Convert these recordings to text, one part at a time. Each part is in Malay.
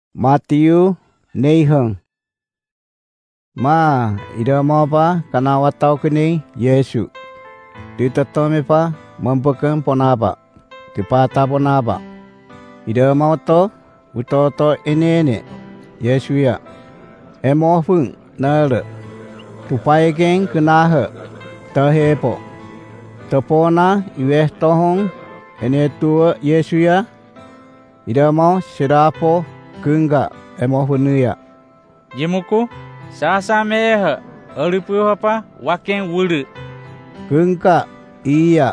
Matiyu neiheng. Ma ida mau pa kana watau kini Yesu. Di tetome pa membeken ponapa. Di pata ponapa. Ida mau to utoto ene Yesu ya. Emo fung nere. Tupai geng kenahe. Tehepo. Tepona iweh tohong ene tua Yesu ya. Ida mau sirapo kengga emo hunuya. Jimuku sasa mehe elipu hapa waken wulu. Kengga iya.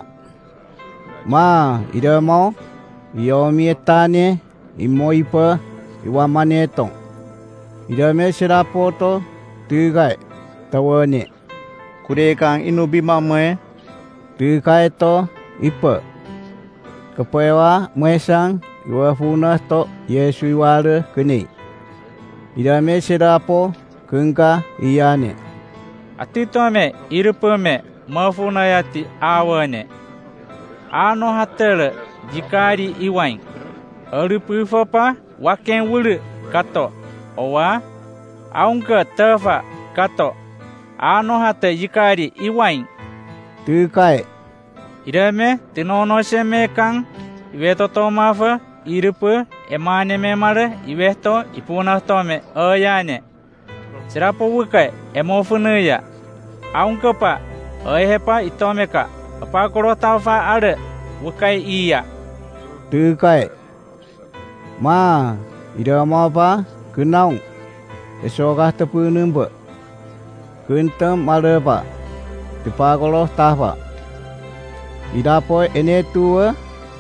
Ma ida mau yomi etane imoipa iwamane tong. Ida me sirapo to tigai tawane. Kudekang inubi mame Tigai to ipa. Kepewa mesang iwa funa to Yesu iwale kini. Ida me sirapo kengga iyane. Atitome irupume mafunayati awane. Ano hatere jikari iwain. Elipu hapa waken wulu kato. Owa aunga tefa kato. Ano hate jikari iwain. Tigai. Idame tinono seme kang iwetoto mafa irupu emane memare iweto ipuna tome oyane. Sirapo wukai emofunuya. Aungkepa oehepa itomeka. Apa korota are wukai iya. Tigai. Ma ida mau pa kenaung. Esokah tepunumba. Kentem marepa. Tipagolo tahpa. Ida po ene tua.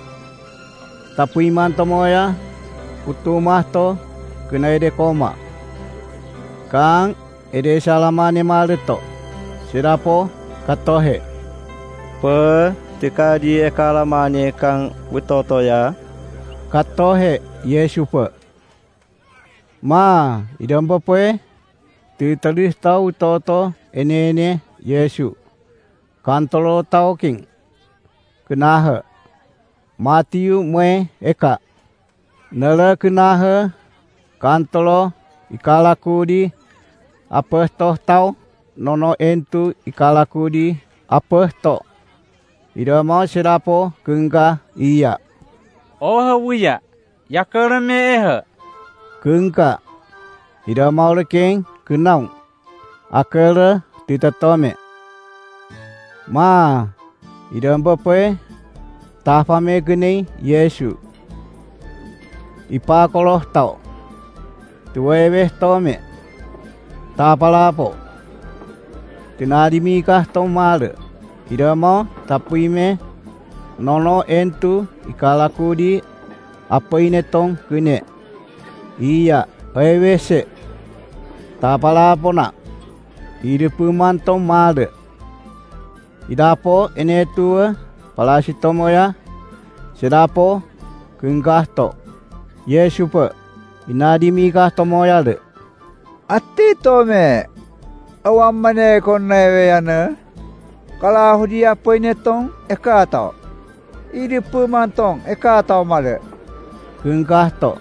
Tapu iman tomoya. Utumah to kena ede koma. Kang ede salamane mareto. Sirapo katohe. pe tika di ekalamane kang witoto ya. Katohe Yesu pe. Ma idam pe titulis tau toto ene Yesu. Kantolo tau king. Kenahe. Matiyu me eka. Nela kenahe. Kantolo ikalakudi. Apa toh tau. Nono entu ikalakudi. Apa toh. Ida mau sirapo kengga iya. Oha wuya. Yakarame ehe. Kengga. Ida mau lekeng kenaung. Akere titatome. Ma ida mbape tahpame geni Yesu. Ipa koloh tau. Tuweweh tome. Tapalapo. Tinadimi kah tomale. Ida mau tapuime nono entu ikalakudi apa ine tong kene. Iya wewese. Tapalapo na. Ida pemantong male. Idapo ene tua palasitomo ya. Sidapo kengkahto. Yesu pe inadimi kah tomoya le. Ati tome awam mane konnewe yana. Kala hudi apa ini tong eka tau. Idi pemantong eka tau male. Kengkahto.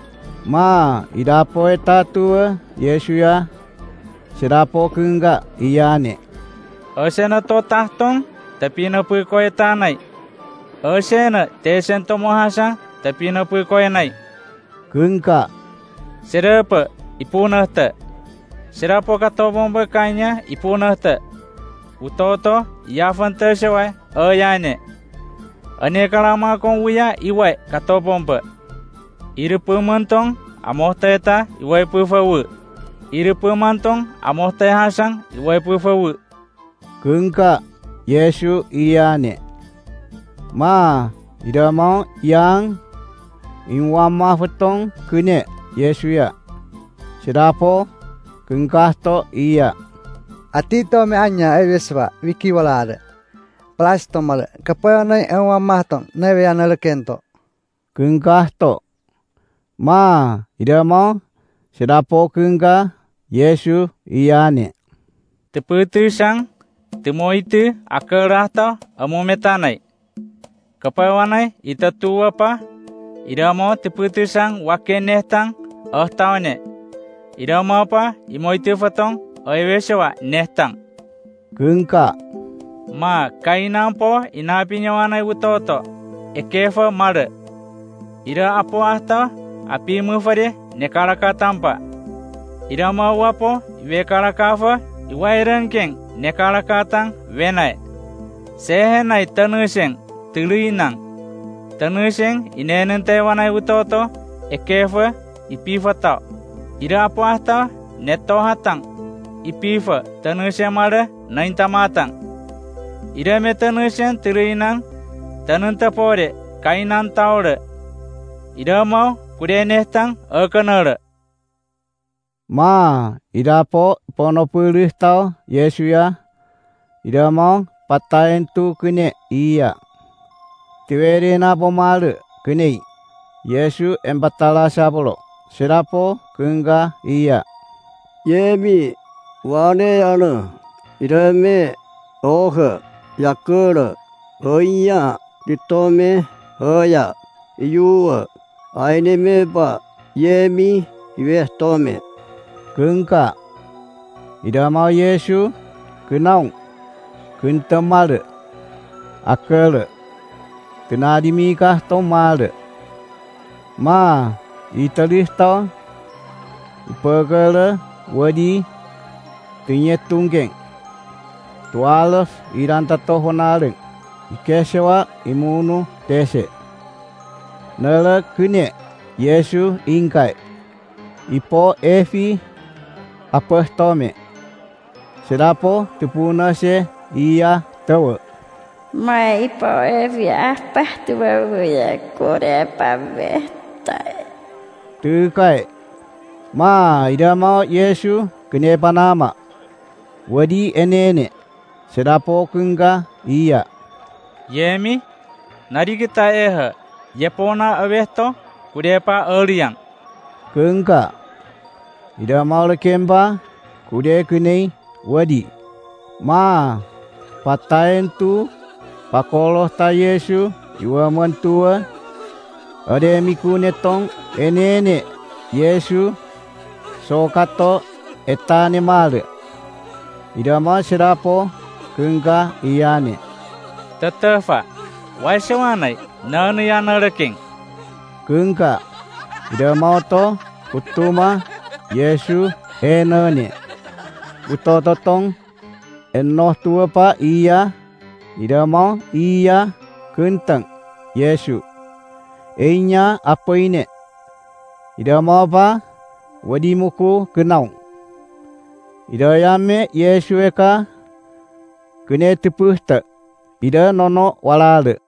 Ma idapo eta tua Yesu ya. Sidapo kengga iyane. Osena to tahtong tapi na pui koe tanai. Osena tesen to mohasa tapi na pui koe nai. Kengga. Serapa ipunah te. Serapo kato bomba kanya ipunah te. Utoto yafan te sewai oyane. Ane kalama kong wuya iwai kato bomba. Iri pemantong amoh teta iwai pufawu. Iri pemantong amoh te hasang iwai pufawu. Kengga Yesu iyane. Ma ida mau yang inwama fetong kene Yesu ya. Sidapo kengkahto iya. Atito me anya eveswa wiki walade. Plasto male kapana ewa mahtong neve yana lekento. Kengkahto. Ma ida mau sidapo kengga Yesu iyane. Teputu sang temoitu akerahta amometanai. Kapawanai ita tua pa. Ida mau teputu sang wakenehtang tahunnya. Ida mau apa? Imo itu fatong, oiweswa nehtang. Gengka. Ma kainang po inapinya wanai utoto. Ekefa mare. Ida apo ahta api mufade nekaraka tampa. Ida mau apo iwekarakafa iwairengkeng nekarakatang wenai. Sehenai tanuseng tuluinang. Tanuseng inenente wanai utoto ekefa ipifatao. Ida apo ahta neto hatang ipifa tanuseng mare naintamatang. Ida me tanuseng tuluinang tanunta pore kainan taure. Ida mau kude nehtang akanare. Ma, ida po pono pulih tau Yesu ya. Ida mau patayen tu kene iya. Tiwere na pomalu kene. Yesu embatala sabolo. Sirapo kengga iya. Yemi wane anu. Ida me ohe yakure. Oiya ditome oya. Iyuwa. Aine meba yemi iwehtome. Kengka. Ida mau Yesu kenaung. Kentemale. Akale. Kenadimikah tomale. Ma, italih tau. Ipagale wadi tinyetunggeng. Tualaf irantato honareng. Ikeshewa imunu tese. Nala kene Yesu ingkai. Ipo efi apa tome. Serapo tepuna se iya tawa. Mai ipo efi apa tuwa ya kore paveta. Tukai. Ma ida mau Yesu kene panama. Wadi enene. Serapo kengga iya. Yemi narigita eha yepona avesto kudepa aliang. Kengka. Ida mau lekemba kude kene wadi. Ma patayen tu pakoloh ta Yesu iwa mentua. Ade miku netong enene Yesu so kato etane male. Ida mau serapo kengga iyane. Tetafa waisawanai nanu yanaraking. Kengka. Ida mau to utuma Yesu enene. Utototong enoh tua pa iya. Ida mau iya kentang Yesu. Einya apa ini? Ida mau pa wadi muku kenaung. Ida yame Yesu eka kene tepuh tak. Ida nono walale.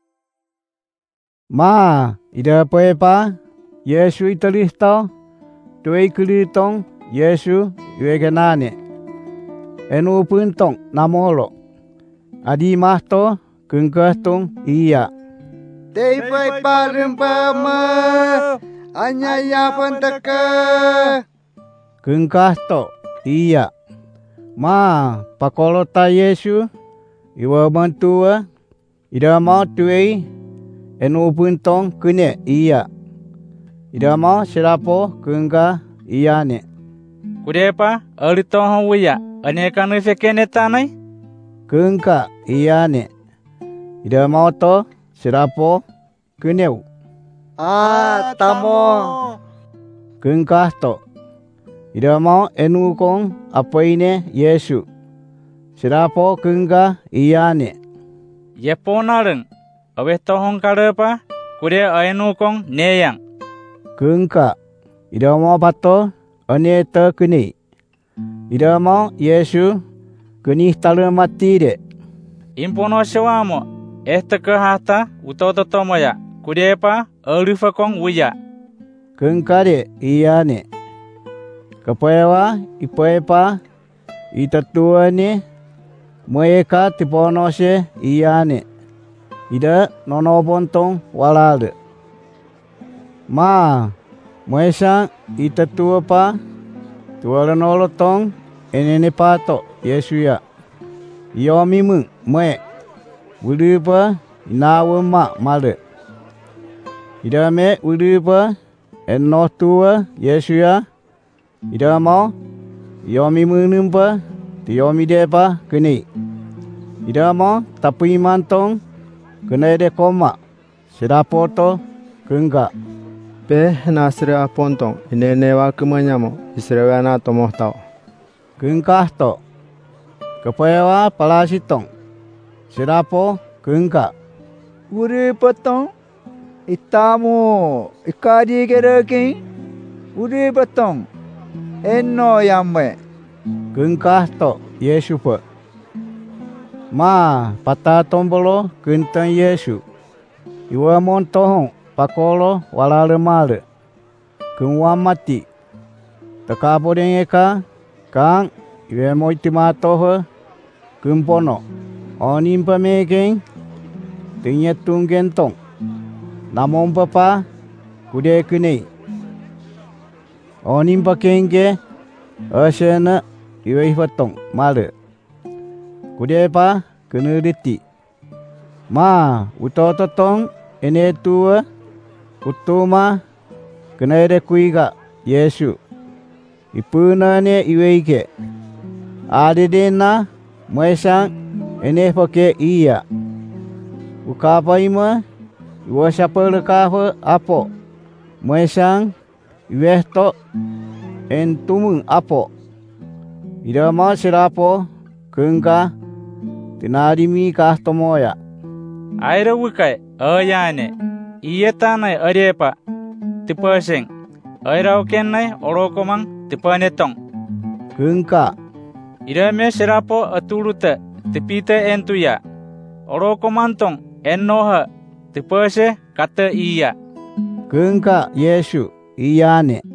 Ma, ida poe pa Yesu italih tau. Tuai kulitong Yesu iwegenane. Enu puntong namolo. Adi mahto kengkastong iya. Tei pai parempama anyaya pantaka. Kengkasto iya. Ma, pakolota Yesu iwa bantua. Ida mau tuai enu puntong kene iya. Ida mau serapo kengga iyane. Kudepa alitohon wiya anekanu fekene tanai. Kengka iyane. Ida mau to serapo keneu. Tamo. Kengkasto. Ida mau enu kong apa ini Yesu. Serapo kengga iyane. Yeponareng awetohon karepa kude aenu kong neyang. Kengka. Ida mau pato ane te keni. Ida mau Yesu keni tala mati de. Impono shawamo estakahata utototomoya kudepa alufa kong wiya. Kengka de iyane. Kapayawa ipaepa itatuane moeka tipono se iyane. Ida nono pontong walade. Ma, moesa itatua pa tuala nolotong enene pato Yesu ya. Iyo mimu moe. Ulipa inawa ma male. Ida me ulipa enno tua Yesu ya. Ida mau yomi menumpa ti yomi depa kini. Ida mau tapi mantong kena de koma. Sedapo to kengga. Pe nasira pontong inene wa kemanyamo isrewana tomohtau. Kengkah to. Kepayawa palasitong. Sedapo kengga. Uri petong itamu ikadi gereki. Uri petong enno yamme. Kengkah to Yesu pe. Ma pata tombolo kentang Yesu. Iwa montohong pakolo walale male. Kengwa mati. Takabo dengeka kang iwe moitimatohe kempono. Onimpa megeng tinyetung gentong. Namong papa kude kene. Onimpa kenge asena iwe fatong male. Kude pa kene diti. Ma utototong ene tua utuma kene de kuiga Yesu. Ipuna ne iwe ike. Adedena maesang ene pake iya. Ukapa ima iwa siapa lekafa apo. Maesang iwe to entumung apo. Ida ma sirapo kengka tinadimi kah tomoya. Aira wikai ayane. Iyetanai arepa. Tipaseng. Aira ukenai orokomang tipanetong. Kengka. Ida me sirapo atuluta tipite entuya. Orokomantong ennoha tipase kata iya. Kengka Yesu iyane.